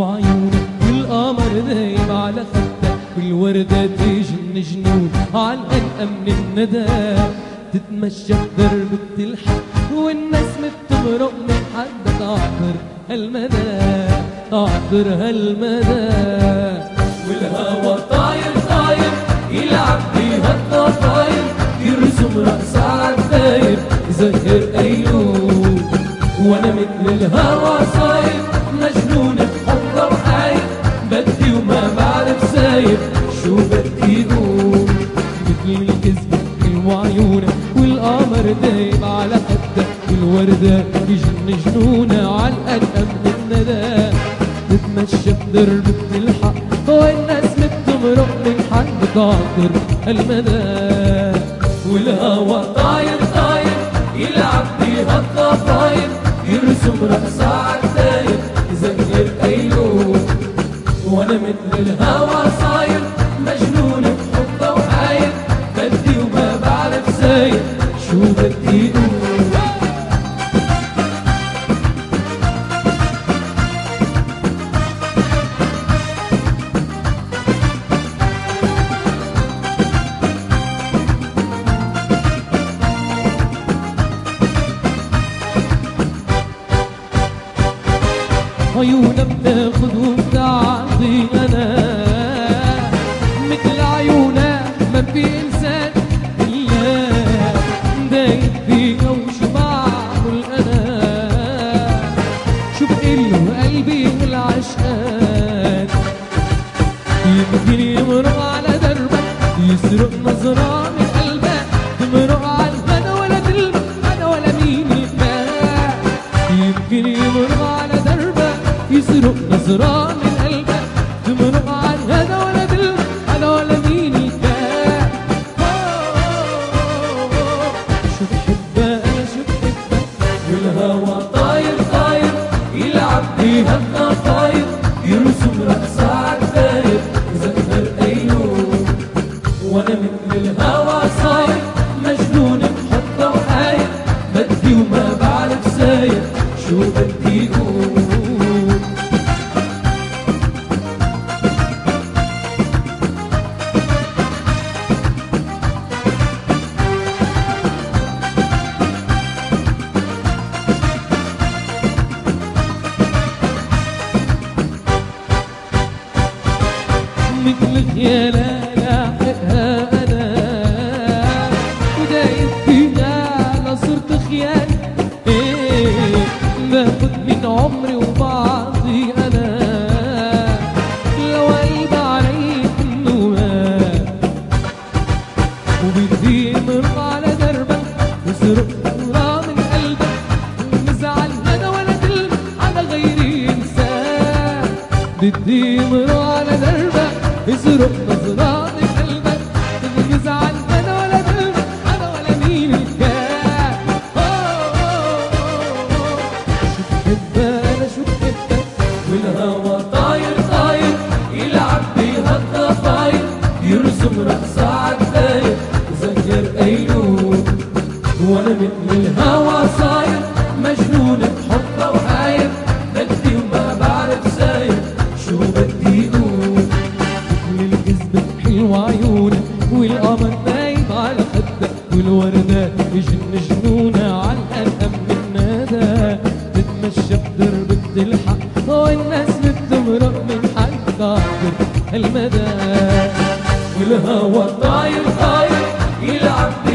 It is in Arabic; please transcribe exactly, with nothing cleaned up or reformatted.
وعيونك والقمر دايم على خدك والوردة تجن جنون عالقلقة من الندى تتمشى بدرب بتلحق والناس بتمرق من حدك عبر هالمدى عبر هالمدى والهوا طاير طاير يلعب بهالضفاير يرسم رأس عالداير يزهر أيلول وانا مثل الهوا صاير مجنون بحبه وحاير بدي وما بعرف ساير شو بدي اقول مثل الكذبة وعيونك والقمر دايم على خدك والوردة يجن جنونة عالقلقة من الندى تتمشى بدرب بتلحق والناس بتمرق من حدك عبر المدى والهوا طاير طاير يلعب بهالضفاير يرسم رأس عالداير يزهر أيلول وانا مثل الهوا صاير مجنون بحبه وحاير بدي وما بعرف ساير شو بدي اقول عيونها بتاخد وبتعطي انا مثل عيونها ما في انسان الا دايب فيها وشو بعمل انا شو بقله قلبي والعشقان يمكن يمرق على دربك يسرق نظرة من قلبك تمرق على الهنا ولا تلبك انا ولا مين الباك يمكن يمرق على دربك يسرق نظرة من قلبك تمرق عن هذا ولا دل أنا ولا مين الكاك شو بحبها أنا شو بحبها والهوا طاير طاير يلعب بيها الضفاير يرسم رأس عالداير يزهر أيلول وأنا مثل الهوا صاير مجنون بحبه وحاير بدي وما بعرف ساير شو بدي أقول مثل خيالها لاحقها انا ودايب فيها لا صرت خيال ايه باخد من عمري وبعطي انا لو قلب علي النواب وبدي يمرق على دربك يسرق نظرة من قلبك ونزعل انا ولا تلبك على غيري انسان بدي يمرق على دربك يسرق نظرة من قلبك يزعل انا ولا دلبك انا ولا مين الكاك شو بحبها انا شو بحبها والهوا طاير طاير يلعب بيها الضفاير يرسم رأس عالداير يزهر أيلول وانا مثل الهوا صاير مجنون بحبه وحاير بدي وما بعرف ساير شو بدي اقول وعيونك والقمر نايم على خدك والوردة يجن جنونة عالقلقة من الندى تتمشى بدرب بتلحق والناس بتمرق من حدك عبر المدى والهوا طاير طاير يلعب